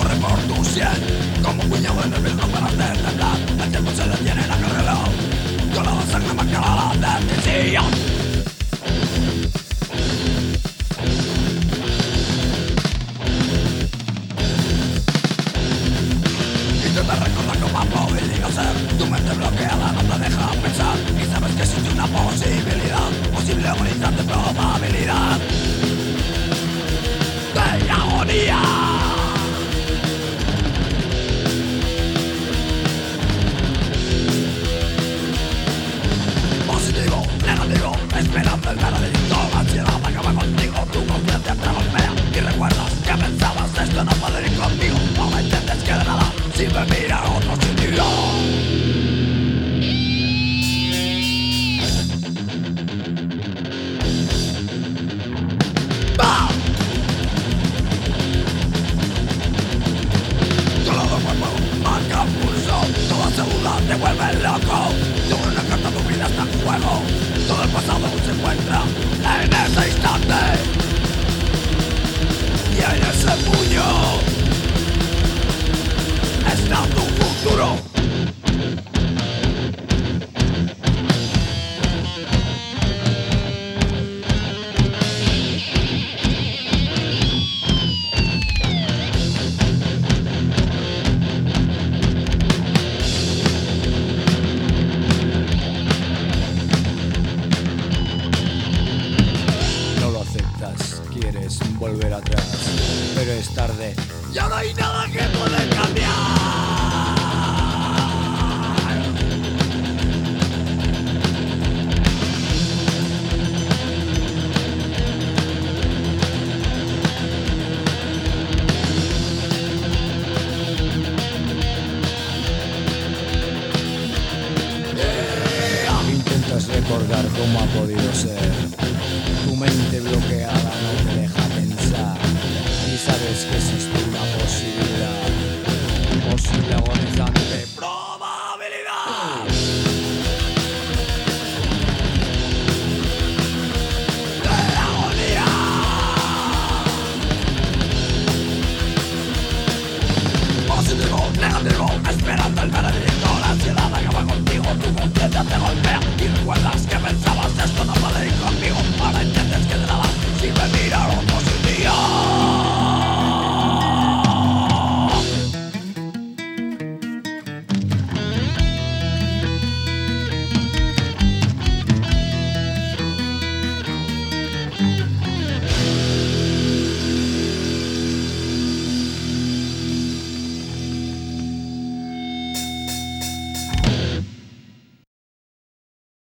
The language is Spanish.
corre por tu sien, como un puñado en el viento para hacer temblar. El tiempo se detiene en aquel reloj, con la sangre marcada la decisión. Intenta recordar cómo ha podido ser. Tu mente bloqueada no te deja pensar. Y sabes que existe una posibilidad, posible horizonte de probabilidad de agonía. Positivo, negativo, esperando el veredicto. La ansiedad acaba contigo, tu conciencia te golpea. Y recuerdas que pensabas esto no poder ir contigo. Ahora entiendes que de nada sirve mirar a otro sitio. Toda célula te vuelve loco. Toda una carta tu vida está en juego. Todo el pasado se encuentra en ese instante. Y en ese puño está tu futuro. Quieres volver atrás, pero es tarde. Ya no hay nada que poder cambiar. Intentas recordar cómo ha podido ser. Tu mente bloqueada no te deja pensar. Y sabes que existe una posibilidad, posible agonizante Probabilidad de agonía. Positivo, negativo, esperando el veredicto. La ansiedad acaba contigo, tu conciencia te golpea. Y recuerdas que pensabas esto no puede ir contigo.